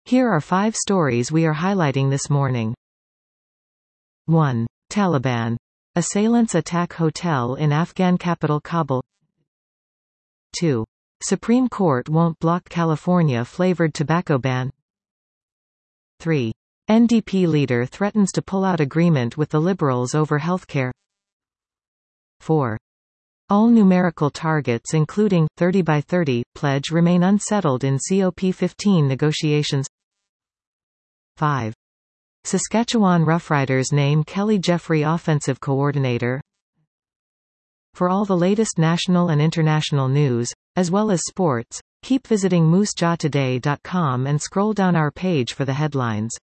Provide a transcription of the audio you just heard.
Here are 5 stories we are highlighting this morning. 1. Taliban. Assailants attack hotel in Afghan capital Kabul. 2. Supreme Court won't block California flavored tobacco ban. 3. NDP leader threatens to pull out agreement with the Liberals over healthcare. 4. All numerical targets including 30 by 30 pledge remain unsettled in COP15 negotiations. 5. Saskatchewan Roughriders name Kelly Jeffrey offensive coordinator. For all the latest national and international news, as well as sports, keep visiting moosejawtoday.com and scroll down our page for the headlines.